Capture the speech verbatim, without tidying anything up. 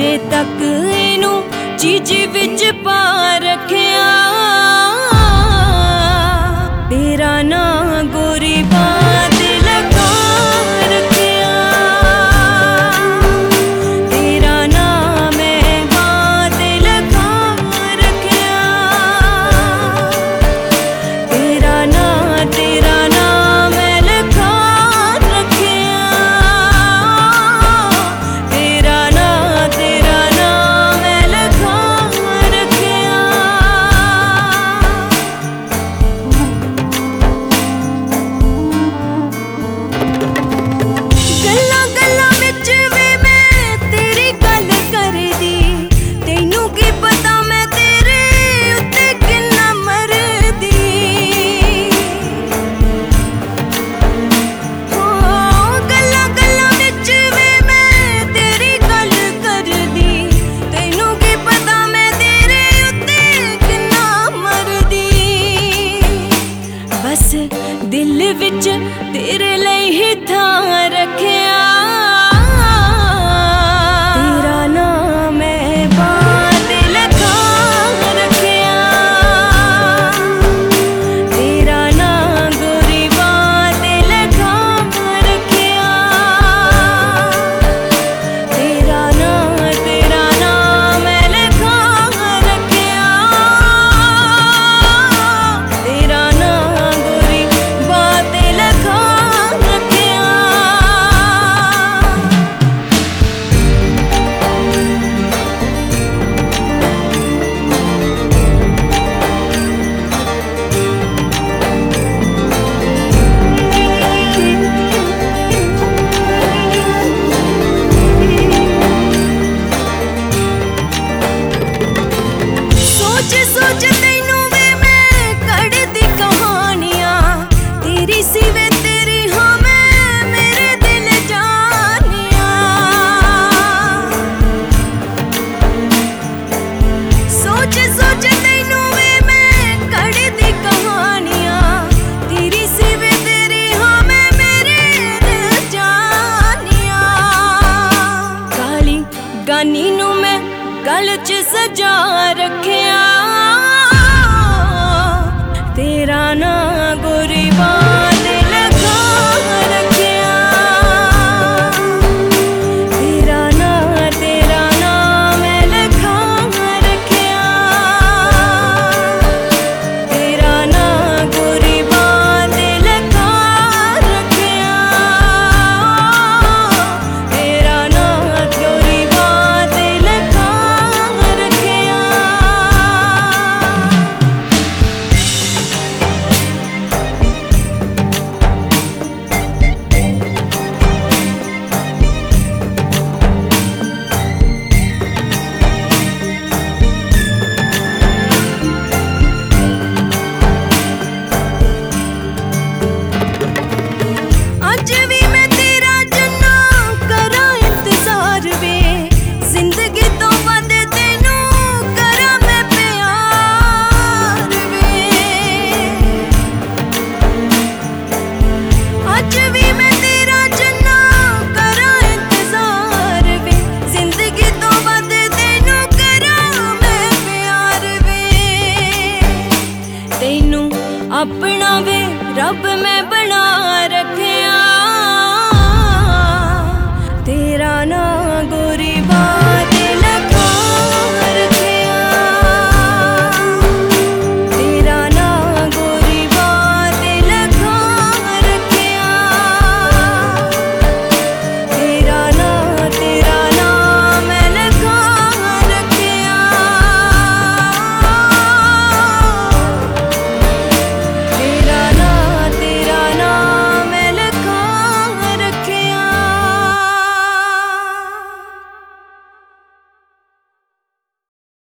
अजे तक इनू चीज विच पा रखिया तेरा ना गोरी बात लगा रखिया तेरा ना मैं बात लगा रखिया तेरा ना तेरा ना मैं लगा रखिया तेरा ना तेरा ना मैं लगा रखिया। गल्ला गल्ला विच वे मैं तेरी गल करदी तैनू की पता मैं तेरे उत्ते किन्ना मरदी हो गल्ला गल्ला विच वे मैं तेरी गल करदी तैनू की पता मैं तेरे उत्ते किन्ना मरदी बस दिल विच तेरे लिए ही थां रखिया तेरा ना मैं बात लगा रखिया तेरा ना गोरी बात लगा रखिया तेरा ना तेरा ना मैं लगा रखिया तेरा ना गोरी बात लगा रखिया। सोच सोच तैनू वे मैं कढ़दी कहानियां तेरी सिवे तेरी हाँ मैं मेरे दिल जानिया सोच सोच तैनू वे मैं कढ़दी कहानियां तेरी सिवे तेरी हाँ मैं मेरे दिल जानिया काली गानी नू मैं गल च सजा रखे